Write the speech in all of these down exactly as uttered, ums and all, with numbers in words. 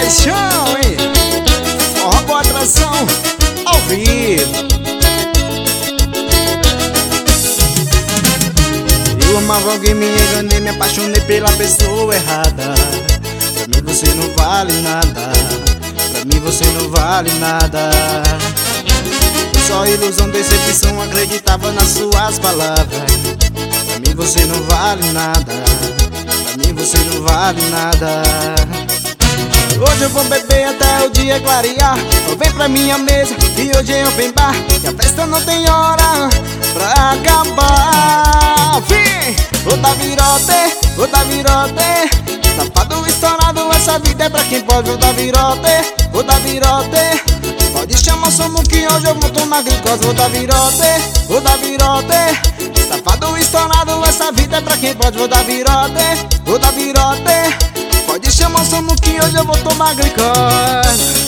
paixão, hein? Forró com atração ao vivo. Eu amava alguém, me enganei, me apaixonei pela pessoa errada. Pra mim você não vale nada, pra mim você não vale nada. Foi só ilusão, decepção, acreditava nas suas palavras. Pra mim você não vale nada, pra mim você não vale nada. Hoje eu vou beber até o dia clarear. Então vem pra minha mesa e hoje é open bar, e a festa não tem hora pra acabar. Vem! Vou dar virote, vou dar virote. Safado estourado, essa vida é pra quem pode. Vou dar virote, vou dar virote. Pode chamar o Samu que hoje eu vou tomar glicose. Vou dar virote, vou dar virote. Safado estourado, essa vida é pra quem pode. Vou dar virote, vou dar virote. Pode chamar o Samu que hoje eu vou tomar glicose.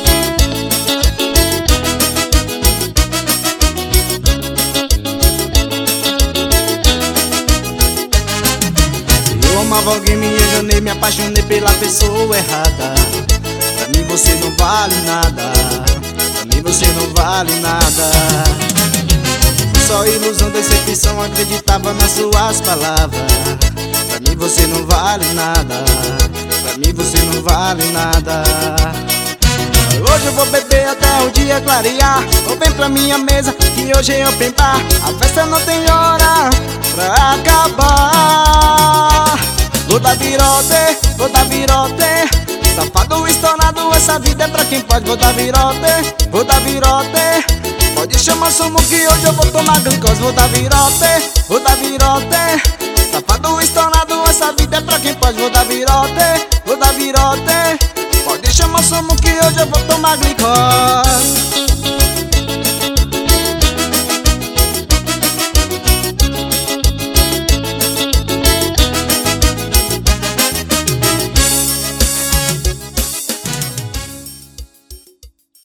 Eu amava alguém, me enganei, me apaixonei pela pessoa errada. Pra mim você não vale nada, pra mim você não vale nada. Só ilusão, decepção, acreditava nas suas palavras. Pra mim você não vale nada, pra mim você não vale nada. Hoje eu vou beber até o dia clarear. Ou vem pra minha mesa que hoje é open bar, a festa não tem hora pra acabar. Vou dar virote, vou dar virote. Safado estourado, essa vida é pra quem pode. Vou dar virote, vou dar virote. Pode chamar Samu que hoje eu vou tomar glicose. Vou dar virote, vou dar virote. Safado estourado, essa vida é pra quem pode. Vou dar virote, vou dar virote. Pode chamar Samu que hoje eu vou tomar glicose.